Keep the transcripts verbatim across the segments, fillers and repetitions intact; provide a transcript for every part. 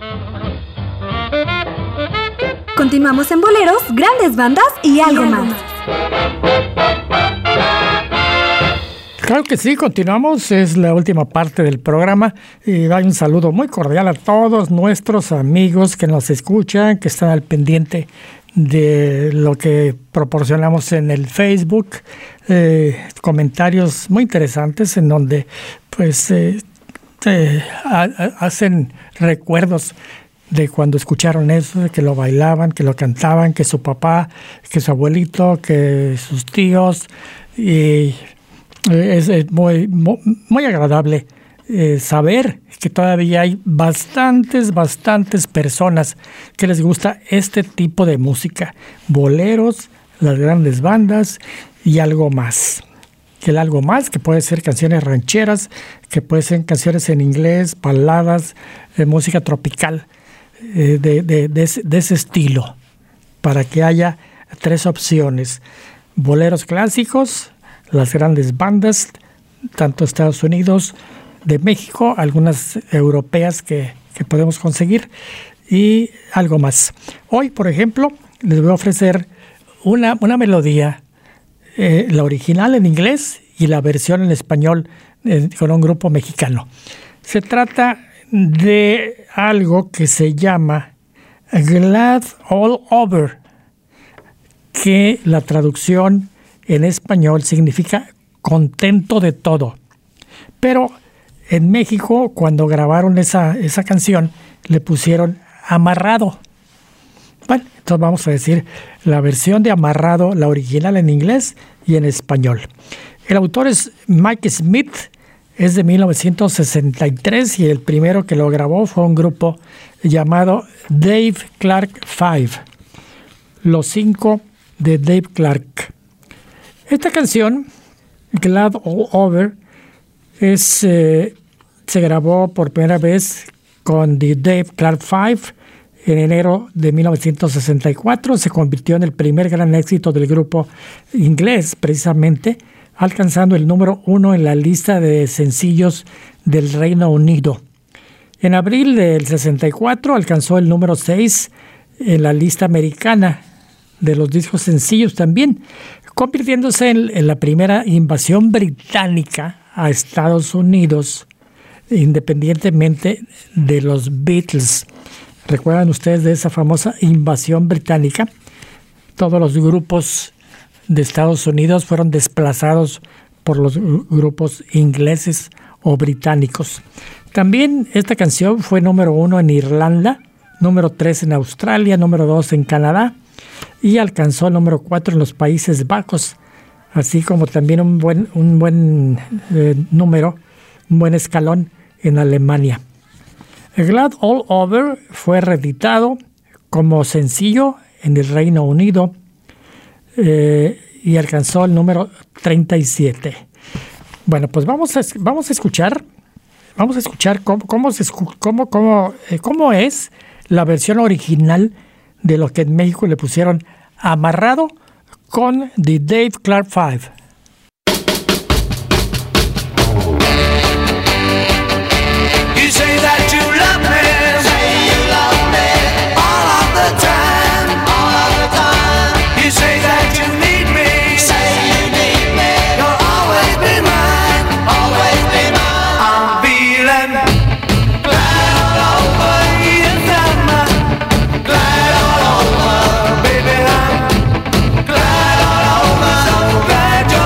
Continuamos en Boleros, Grandes Bandas y algo más. Claro que sí, continuamos, es la última parte del programa y hay un saludo muy cordial a todos nuestros amigos que nos escuchan, que están al pendiente de lo que proporcionamos en el Facebook, eh, comentarios muy interesantes en donde pues eh, eh, ha, hacen recuerdos de cuando escucharon eso, de que lo bailaban, que lo cantaban, que su papá, que su abuelito, que sus tíos, y es, es muy, muy, muy agradable eh, saber que todavía hay bastantes, bastantes personas que les gusta este tipo de música, boleros, las grandes bandas y algo más. Que el algo más, que puede ser canciones rancheras, que puede ser canciones en inglés, baladas, eh, música tropical. De, de, de, ese, de ese estilo, para que haya tres opciones: boleros clásicos, las grandes bandas, tanto Estados Unidos, de México, algunas europeas que, que podemos conseguir, y algo más. Hoy, por ejemplo, les voy a ofrecer una, una melodía, eh, la original en inglés y la versión en español eh, con un grupo mexicano. Se trata de algo que se llama Glad All Over, que la traducción en español significa contento de todo. Pero en México, cuando grabaron esa, esa canción, le pusieron amarrado. Bueno, entonces vamos a decir la versión de amarrado, la original en inglés y en español. El autor es Mike Smith. Es de mil novecientos sesenta y tres y el primero que lo grabó fue un grupo llamado Dave Clark Five, los cinco de Dave Clark. Esta canción, Glad All Over, es, eh, se grabó por primera vez con The Dave Clark Five en enero de mil novecientos sesenta y cuatro. Se convirtió en el primer gran éxito del grupo inglés, precisamente, alcanzando el número uno en la lista de sencillos del Reino Unido. En abril del sesenta y cuatro alcanzó el número seis en la lista americana de los discos sencillos también, convirtiéndose en, en la primera invasión británica a Estados Unidos, independientemente de los Beatles. ¿Recuerdan ustedes de esa famosa invasión británica? Todos los grupos de Estados Unidos fueron desplazados por los grupos ingleses o británicos. También esta canción fue número uno en Irlanda, número tres en Australia, número dos en Canadá y alcanzó el número cuatro en los Países Bajos, así como también un buen, un buen eh, número, un buen escalón en Alemania. Glad All Over fue reeditado como sencillo en el Reino Unido, Eh, y alcanzó el número treinta y siete. Bueno, pues vamos a, vamos a escuchar, vamos a escuchar cómo, cómo, se, cómo, cómo, eh, cómo es la versión original de lo que en México le pusieron amarrado con The Dave Clark Five. You say that you love me, say you love me all of the time, all of the time. You say that you need me, say you need me. You'll always be mine, always be mine. I'm feeling glad all over, yes I'm glad all over, baby I'm glad all over. So glad you're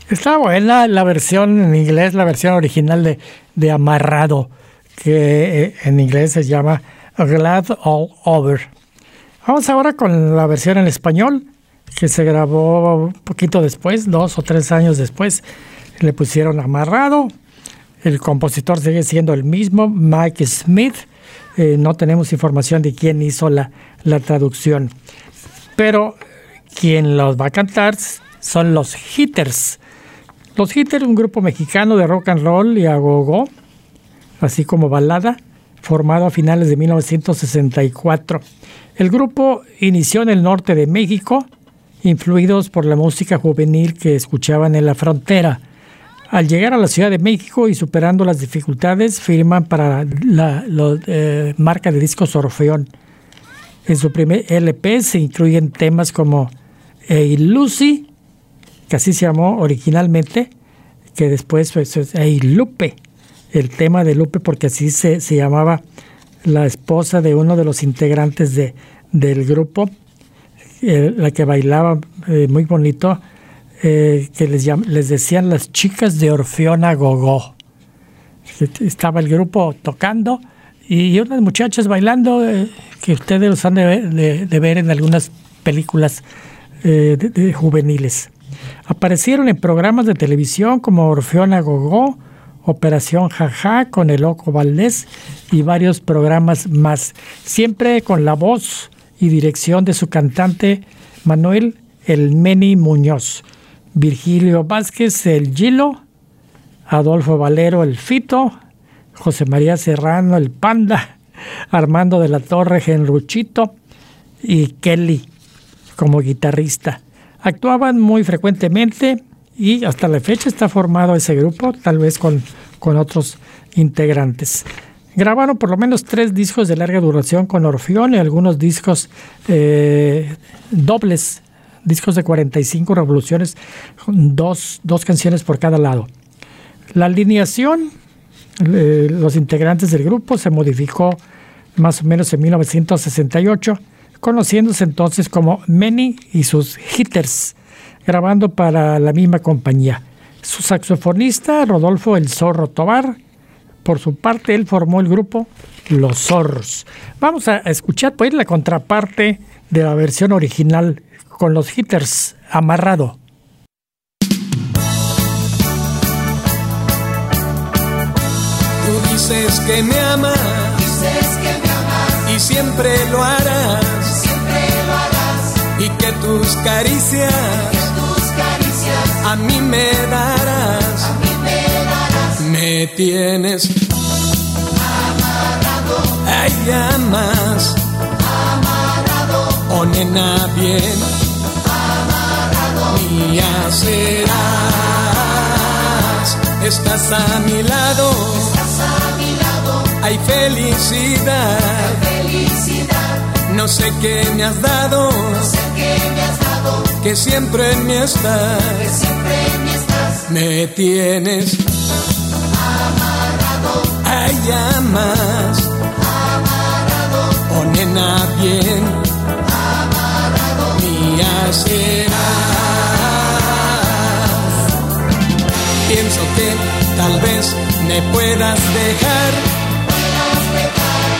Está buena la versión en inglés, la versión original de, de Amarrado, que eh, en inglés se llama Glad All Over. Vamos ahora con la versión en español, que se grabó un poquito después, dos o tres años después. Le pusieron Amarrado. El compositor sigue siendo el mismo, Mike Smith. Eh, no tenemos información de quién hizo la, la traducción. Pero quien los va a cantar son los Hitters. Los Hitters, un grupo mexicano de rock and roll y agogó, así como balada, formado a finales de mil novecientos sesenta y cuatro. El grupo inició en el norte de México, influidos por la música juvenil que escuchaban en la frontera. Al llegar a la Ciudad de México y superando las dificultades, firman para la, la eh, marca de discos Orfeón. En su primer L P se incluyen temas como Hey Lucy, que así se llamó originalmente, que después pues, es Hey Lupe, el tema de Lupe, porque así se, se llamaba la esposa de uno de los integrantes de, del grupo, eh, la que bailaba eh, muy bonito, eh, que les, llam- les decían las chicas de Orfeón a Gogó. Estaba el grupo tocando y unas muchachas bailando, eh, que ustedes los han de ver, de, de ver en algunas películas eh, de, de juveniles. Aparecieron en programas de televisión como Orfeón a Gogó, Operación Jaja con el Loco Valdés y varios programas más, siempre con la voz y dirección de su cantante Manuel El Meni Muñoz, Virgilio Vázquez el Gilo, Adolfo Valero el Fito, José María Serrano el Panda, Armando de la Torre Genruchito y Kelly como guitarrista. Actuaban muy frecuentemente y hasta la fecha está formado ese grupo, tal vez con, con otros integrantes. Grabaron por lo menos tres discos de larga duración con Orfeón y algunos discos eh, dobles, discos de cuarenta y cinco revoluciones, dos, dos canciones por cada lado. La alineación, eh, los integrantes del grupo se modificó más o menos en mil novecientos sesenta y ocho, conociéndose entonces como Meni y sus Hitters, grabando para la misma compañía. Su saxofonista, Rodolfo El Zorro Tobar, por su parte, él formó el grupo Los Zorros. Vamos a escuchar pues la contraparte de la versión original con los Hitters, Amarrado. Tú dices que me amas, Dices que me amas, y siempre lo harás, siempre lo harás, y que tus caricias que tus caricias a mí me darás. a mí me darás. Me tienes Amarrado, ay, amas, amarrado, oh nena bien, amarrado, mía serás. Estás a mi lado, estás a mi lado, hay felicidad. felicidad, No sé qué me has dado, sé que me has dado, que siempre en mí que estás. siempre en mí estás. Me tienes Amarrado, ay, amas, amarrado, oh nena bien, amarrado, mía serás. Pienso que tal vez me puedas dejar, puedas dejar,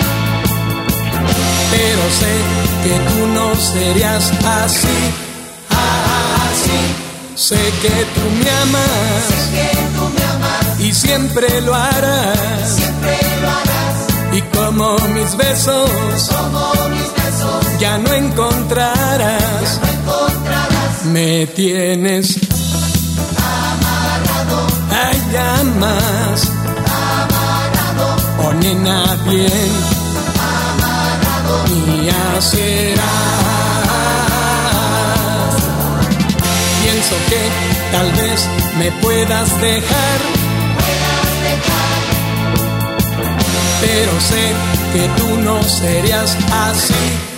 pero sé que tú no serías así, así. Sé que tú me amas que tú me amas, y siempre lo harás. siempre lo harás, Y como mis besos como mis besos ya no encontrarás, encontrarás. me tienes Amarrado, ay, amas, amarrado, oh nena bien, amarrado, mía serás. Pienso que tal vez me puedas dejar, puedas dejar, pero sé que tú no serías así,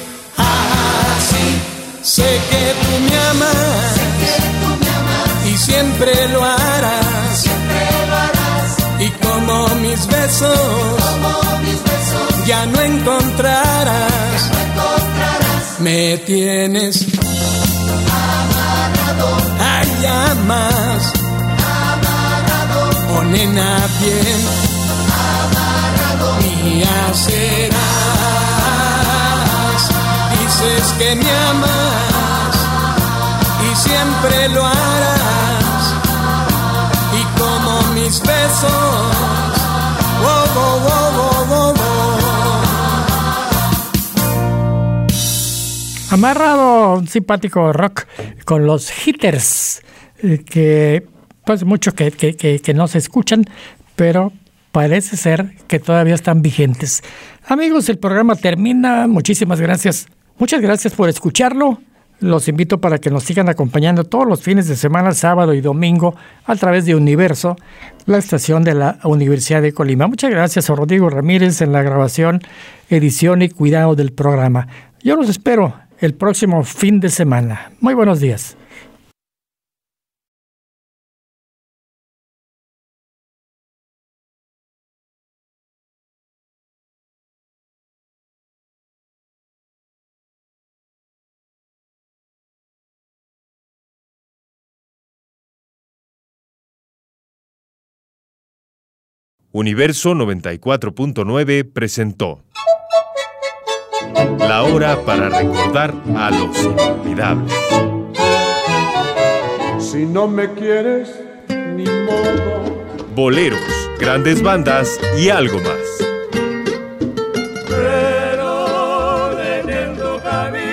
así. Sé que tú me amas que tú me amas, y siempre lo harás. siempre lo harás, Y como mis besos como mis besos ya no encontrarás, encontrarás. me tienes Amarrado, ay, amas, nena bien, mía serás. Dices que me amas y siempre lo harás. Y como mis besos, oh, oh, oh, oh, oh, oh. Amarrado, un simpático rock con los Hitters, eh, que pues mucho que, que, que, que no se escuchan, pero parece ser que todavía están vigentes. Amigos, el programa termina. Muchísimas gracias. Muchas gracias por escucharlo. Los invito para que nos sigan acompañando todos los fines de semana, sábado y domingo, a través de Universo, la estación de la Universidad de Colima. Muchas gracias a Rodrigo Ramírez en la grabación, edición y cuidado del programa. Yo los espero el próximo fin de semana. Muy buenos días. Universo noventa y cuatro punto nueve presentó La Hora para recordar a los inolvidables. Si no me quieres, ni modo. Boleros, grandes bandas y algo más. Pero detento camino.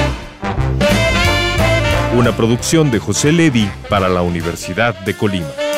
Una producción de José Levi para la Universidad de Colima.